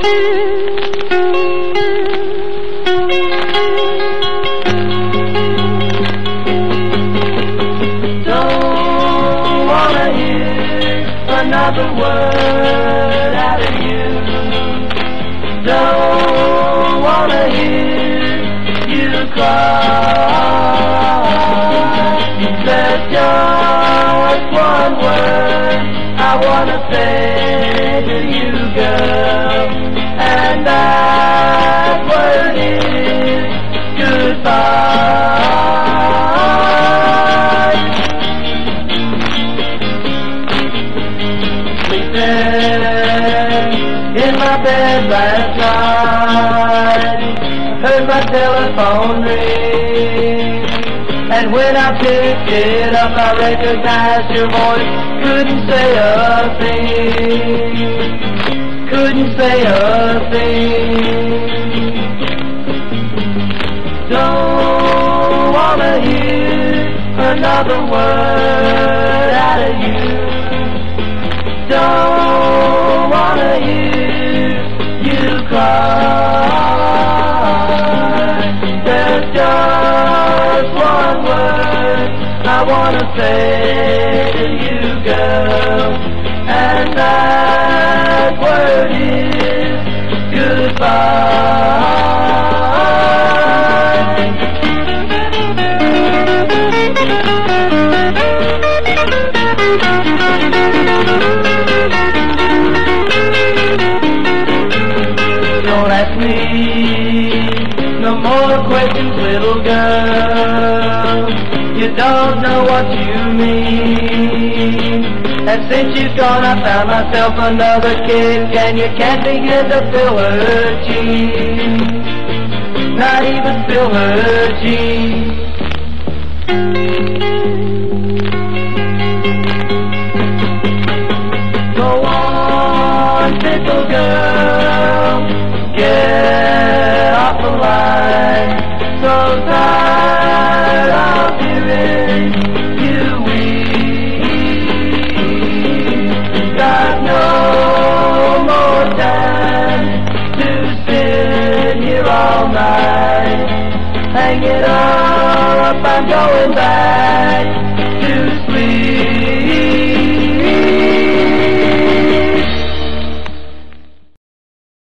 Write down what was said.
Don't wanna hear another word out of you. Don't wanna hear you cry. There's just one word I wanna say to you, girl, and that word is goodbye. Sleeping in my bed last night, heard my telephone ring, and when I picked it up I recognized your voice. Couldn't say a thing, couldn't say a thing. Don't wanna hear another word out of you. Don't wanna hear you cry. There's just one word I wanna say to you, girl, and that word is goodbye. Don't ask me no more questions, little girl. You don't know what you mean. And since you've gone I found myself another kid, and you can't begin to feel her jeans, not even feel her jeans. Go on, fickle girl, get off the line. So tired of hearing you weep. Got no more time to sit here all night. Hang it up, I'm going back